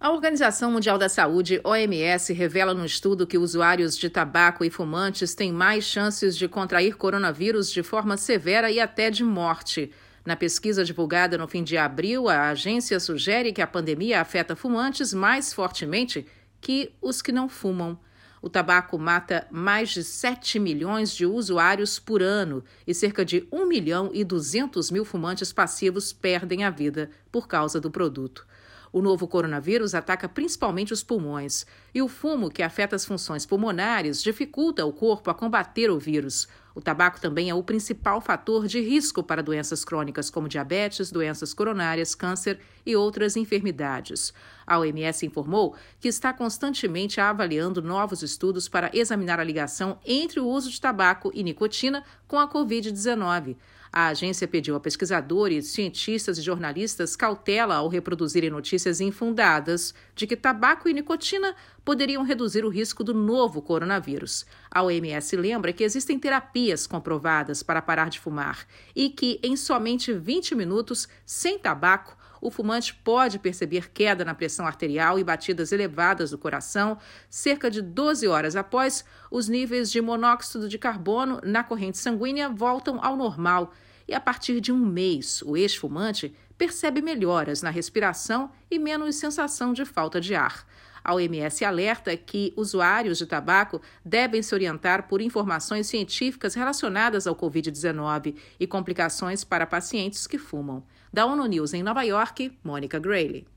A Organização Mundial da Saúde, OMS, revela no estudo que usuários de tabaco e fumantes têm mais chances de contrair coronavírus de forma severa e até de morte. Na pesquisa divulgada no fim de abril, a agência sugere que a pandemia afeta fumantes mais fortemente que os que não fumam. O tabaco mata mais de 7 milhões de usuários por ano e cerca de 1.200.000 fumantes passivos perdem a vida por causa do produto. O novo coronavírus ataca principalmente os pulmões, e o fumo, que afeta as funções pulmonares, dificulta o corpo a combater o vírus. O tabaco também é o principal fator de risco para doenças crônicas como diabetes, doenças coronárias, câncer e outras enfermidades. A OMS informou que está constantemente avaliando novos estudos para examinar a ligação entre o uso de tabaco e nicotina com a Covid-19. A agência pediu a pesquisadores, cientistas e jornalistas cautela ao reproduzirem notícias infundadas de que tabaco e nicotina poderiam reduzir o risco do novo coronavírus. A OMS lembra que existem terapias comprovadas para parar de fumar e que, em somente 20 minutos, sem tabaco, o fumante pode perceber queda na pressão arterial e batidas elevadas do coração cerca de 12 horas após os níveis de monóxido de carbono na corrente sanguínea voltam ao normal. E a partir de um mês, o ex-fumante percebe melhoras na respiração e menos sensação de falta de ar. A OMS alerta que usuários de tabaco devem se orientar por informações científicas relacionadas ao Covid-19 e complicações para pacientes que fumam. Da ONU News em Nova York, Mônica Grayle.